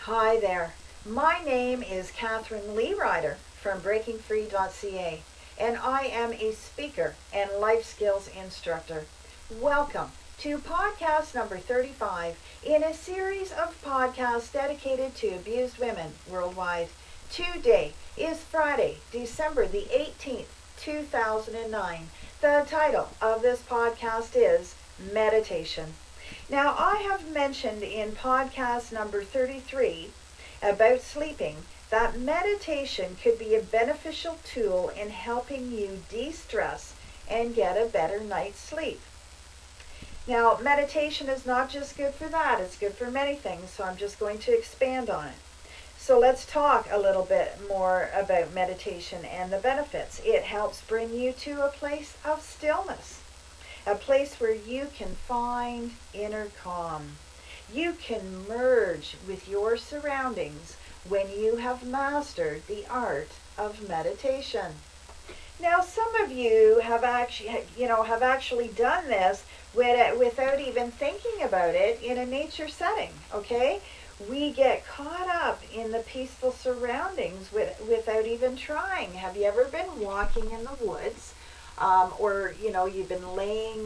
Hi there. My name is Catherine Lee Ryder from BreakingFree.ca, and I am a speaker and life skills instructor. Welcome to podcast number 35 in a series of podcasts dedicated to abused women worldwide. Today is Friday, December the 18th, 2009. The title of this podcast is Meditation. Now, I have mentioned in podcast number 33 about sleeping that meditation could be a beneficial tool in helping you de-stress and get a better night's sleep. Now, meditation is not just good for that, it's good for many things, so I'm just going to expand on it. So let's talk a little bit more about meditation and the benefits. It helps bring you to a place of stillness. A place where you can find inner calm. You can merge with your surroundings when you have mastered the art of meditation. Now, some of you have actually done this without even thinking about it in a nature setting, okay? We get caught up in the peaceful surroundings without even trying. Have you ever been walking in the woods? Or you've been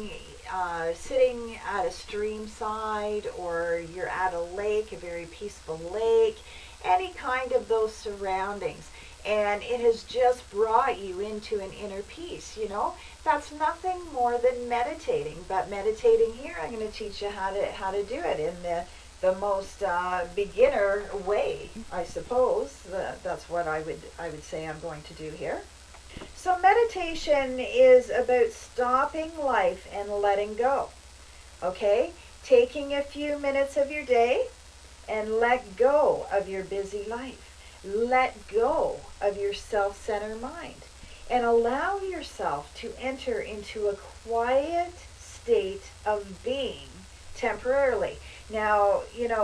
sitting at a stream side, or you're at a lake, a very peaceful lake, any kind of those surroundings, and it has just brought you into an inner peace. That's nothing more than meditating. But meditating here, I'm going to teach you how to do it in the most beginner way, I suppose. That's what I would say I'm going to do here. So meditation is about stopping life and letting go. Okay? Taking a few minutes of your day and let go of your busy life. Let go of your self-centered mind and allow yourself to enter into a quiet state of being temporarily. Now,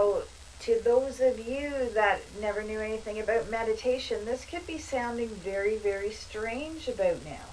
to those of you that never knew anything about meditation, this could be sounding very, very strange about now.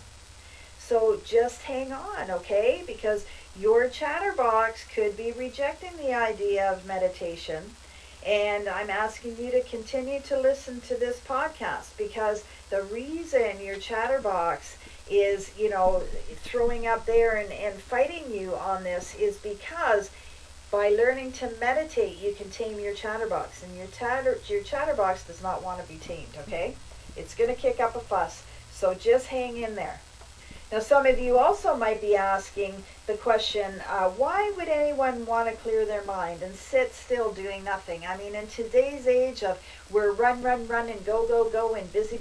So just hang on, okay? Because your chatterbox could be rejecting the idea of meditation. And I'm asking you to continue to listen to this podcast, because the reason your chatterbox is, throwing up there and fighting you on this is because by learning to meditate, you can tame your chatterbox, and your chatterbox does not want to be tamed, okay? It's going to kick up a fuss, so just hang in there. Now, some of you also might be asking the question, why would anyone want to clear their mind and sit still doing nothing? I mean, in today's age of we're run, and go, and busy,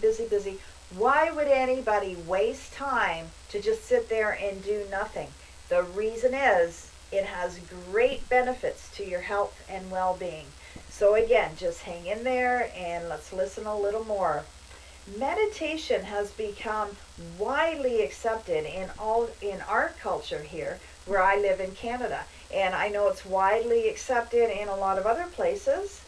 why would anybody waste time to just sit there and do nothing? The reason is, it has great benefits to your health and well-being. So again, just hang in there and let's listen a little more. Meditation has become widely accepted in our culture here, where I live in Canada. And I know it's widely accepted in a lot of other places,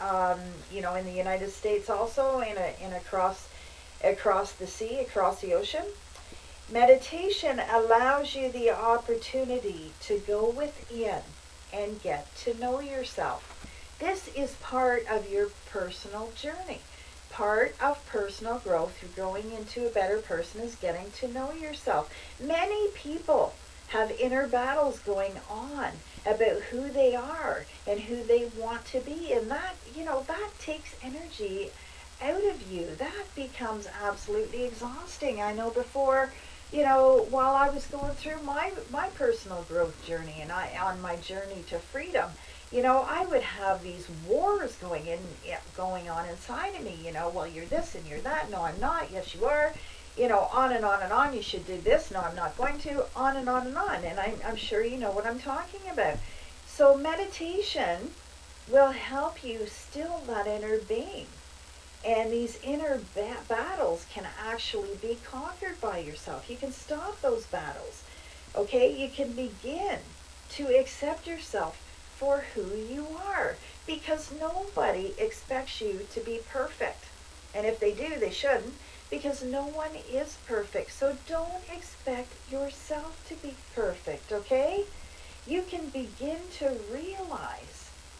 in the United States also, and across the sea, across the ocean. Meditation allows you the opportunity to go within and get to know yourself. This is part of your personal journey. Part of personal growth, you're growing into a better person, is getting to know yourself. Many people have inner battles going on about who they are and who they want to be. And that takes energy out of you. That becomes absolutely exhausting. I know before, while I was going through my personal growth journey and on my journey to freedom, I would have these wars going on inside of me. Well, you're this and you're that. No, I'm not. Yes, you are. On and on and on. You should do this. No, I'm not going to. On and on and on. And I'm sure you know what I'm talking about. So meditation will help you still that inner being. And these inner battles can actually be conquered by yourself. You can stop those battles. Okay? You can begin to accept yourself for who you are. Because nobody expects you to be perfect. And if they do, they shouldn't. Because no one is perfect. So don't expect yourself to be perfect, okay? You can begin to realize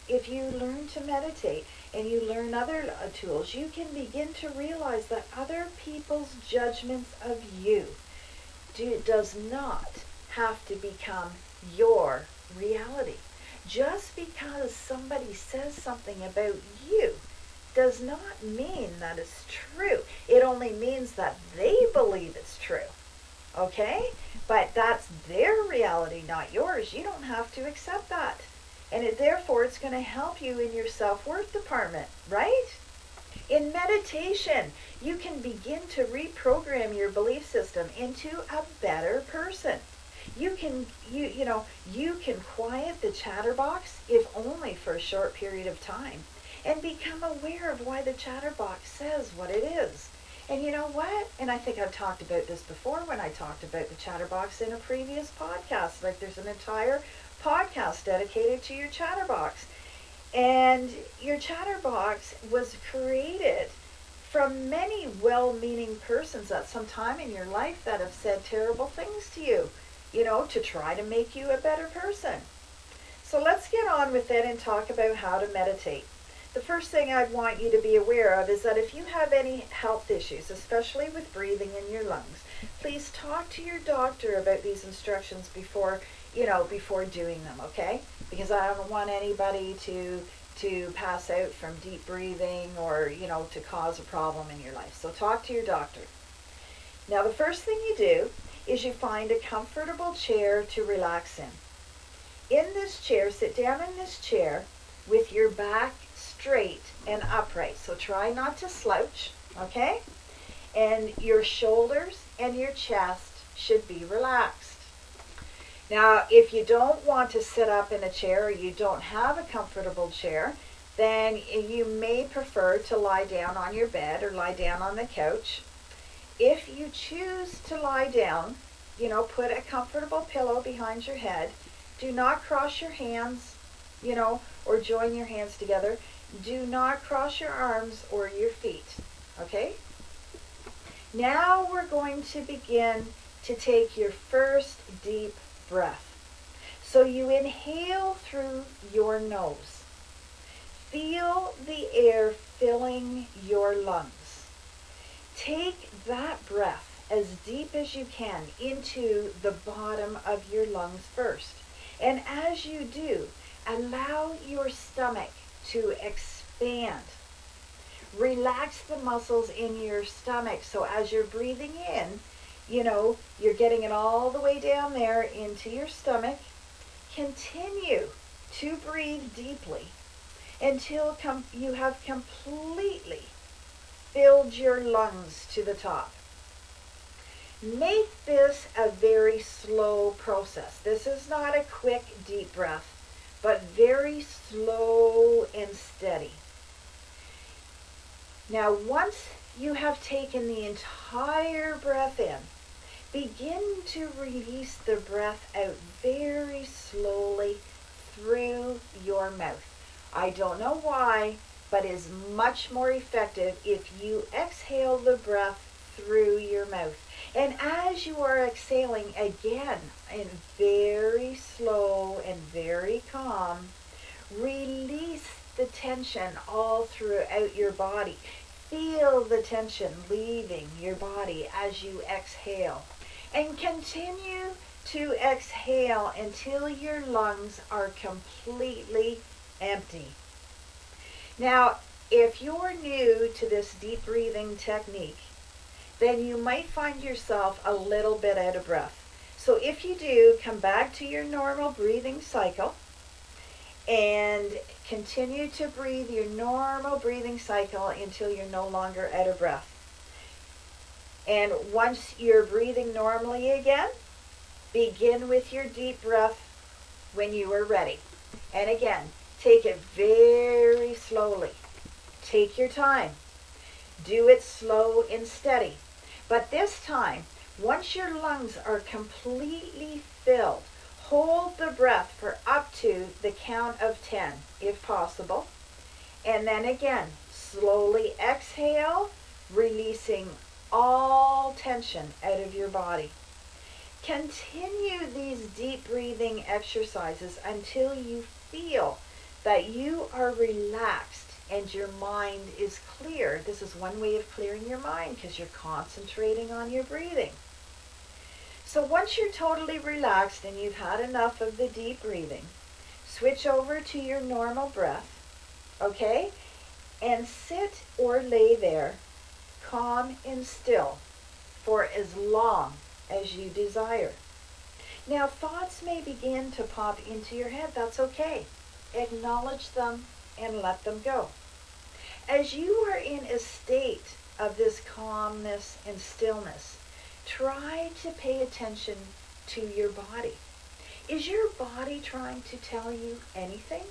if you learn to meditate and you learn other tools, you can begin to realize that other people's judgments of you does not have to become your reality. Just because somebody says something about you does not mean that it's true. It only means that they believe it's true. Okay? But that's their reality, not yours. You don't have to accept that. And therefore, it's going to help you in your self-worth department, right? In meditation, you can begin to reprogram your belief system into a better person. You can quiet the chatterbox, if only for a short period of time, and become aware of why the chatterbox says what it is. And you know what? And I think I've talked about this before when I talked about the chatterbox in a previous podcast. Like, there's an entire podcast dedicated to your chatterbox. And your chatterbox was created from many well-meaning persons at some time in your life that have said terrible things to you, to try to make you a better person. So let's get on with it and talk about how to meditate. The first thing I'd want you to be aware of is that if you have any health issues, especially with breathing in your lungs, please talk to your doctor about these instructions before doing them, okay? Because I don't want anybody to pass out from deep breathing or, to cause a problem in your life. So talk to your doctor. Now, the first thing you do is you find a comfortable chair to relax in. In this chair, sit down in this chair with your back straight and upright. So try not to slouch, okay? And your shoulders and your chest should be relaxed. Now, if you don't want to sit up in a chair or you don't have a comfortable chair, then you may prefer to lie down on your bed or lie down on the couch. If you choose to lie down, put a comfortable pillow behind your head. Do not cross your hands, or join your hands together. Do not cross your arms or your feet, okay? Now we're going to begin to take your first deep breath. So you inhale through your nose. Feel the air filling your lungs. Take that breath as deep as you can into the bottom of your lungs first. And as you do, allow your stomach to expand. Relax the muscles in your stomach. So as you're breathing in, you're getting it all the way down there into your stomach. Continue to breathe deeply until you have completely filled your lungs to the top. Make this a very slow process. This is not a quick, deep breath, but very slow and steady. Now, once you have taken the entire breath in, begin to release the breath out very slowly through your mouth. I don't know why, but it is much more effective if you exhale the breath through your mouth. And as you are exhaling again, and very slow and very calm, release the tension all throughout your body. Feel the tension leaving your body as you exhale. And continue to exhale until your lungs are completely empty. Now, if you're new to this deep breathing technique, then you might find yourself a little bit out of breath. So if you do, come back to your normal breathing cycle and continue to breathe your normal breathing cycle until you're no longer out of breath. And once you're breathing normally again, begin with your deep breath when you are ready. And again, take it very slowly. Take your time. Do it slow and steady. But this time, once your lungs are completely filled, hold the breath for up to the count of 10, if possible. And then again, slowly exhale, releasing all tension out of your body. Continue these deep breathing exercises until you feel that you are relaxed and your mind is clear. This is one way of clearing your mind because you're concentrating on your breathing. So once you're totally relaxed and you've had enough of the deep breathing, switch over to your normal breath, okay? And sit or lay there, calm and still, for as long as you desire. Now, thoughts may begin to pop into your head. That's okay. Acknowledge them and let them go. As you are in a state of this calmness and stillness, try to pay attention to your body. Is your body trying to tell you anything?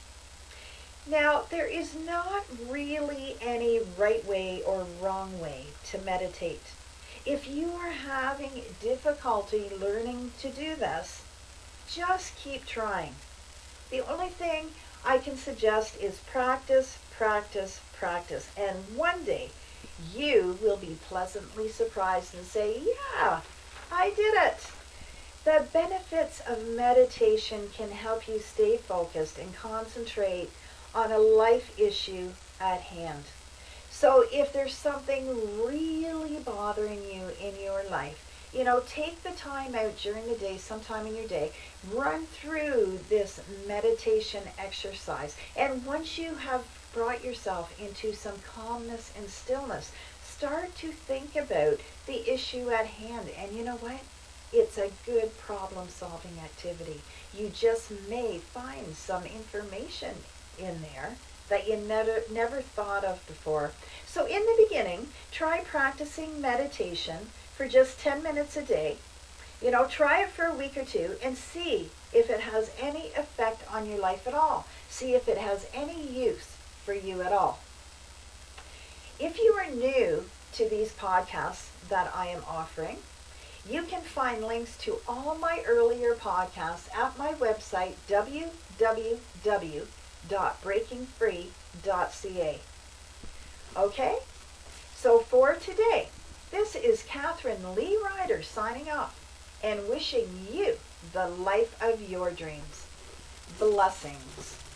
Now, there is not really any right way or wrong way to meditate. If you are having difficulty learning to do this, just keep trying. The only thing I can suggest is practice, practice, practice. And one day you will be pleasantly surprised and say, yeah, I did it. The benefits of meditation can help you stay focused and concentrate on a life issue at hand. So if there's something really bothering you in your life, take the time out during the day, sometime in your day, run through this meditation exercise. And once you have brought yourself into some calmness and stillness, start to think about the issue at hand. And you know what? It's a good problem-solving activity. You just may find some information in there that you never thought of before. So in the beginning, try practicing meditation for just 10 minutes a day. Try it for a week or two and see if it has any effect on your life at all. See if it has any use for you at all. If you are new to these podcasts that I am offering, you can find links to all my earlier podcasts at my website, www.breakingfree.ca. Okay? So for today, this is Catherine Lee Ryder signing off and wishing you the life of your dreams. Blessings.